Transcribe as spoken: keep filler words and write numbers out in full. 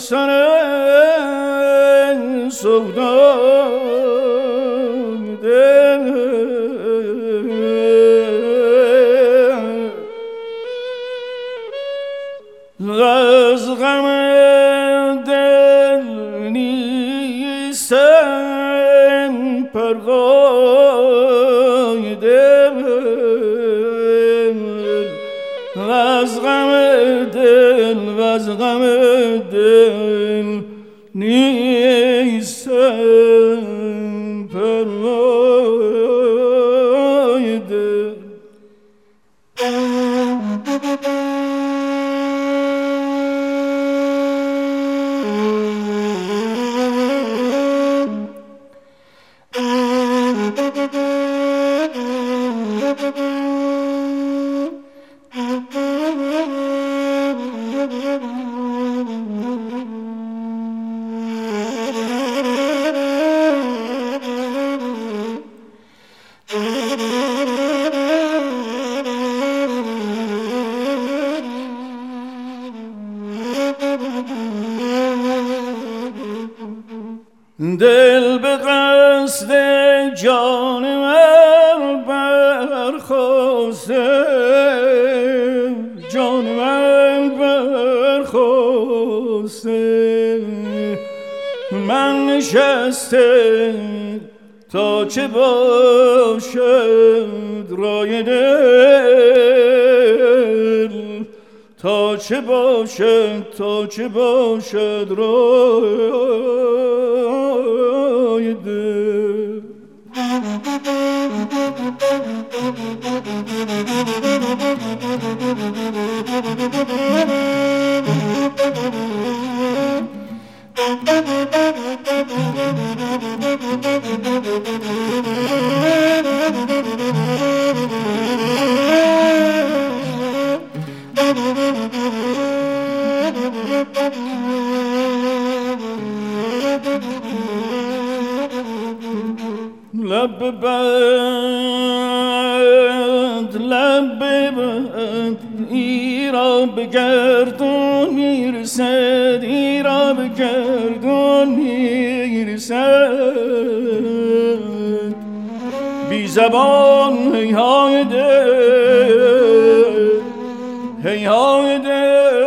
سر سودای دل از غم دل نیستم پروای دل از غم دل از غم دل نیستم پروای دل دل به قصد جان من برخاسته جان من برخاسته من نشسته تا چه باشد رای دل تا چه باشد تا چه باشد رای دل لب بند لب بند ایرا بگردون میرسد ایرا بگردون میرسد بی زبان هی های دل هی های دل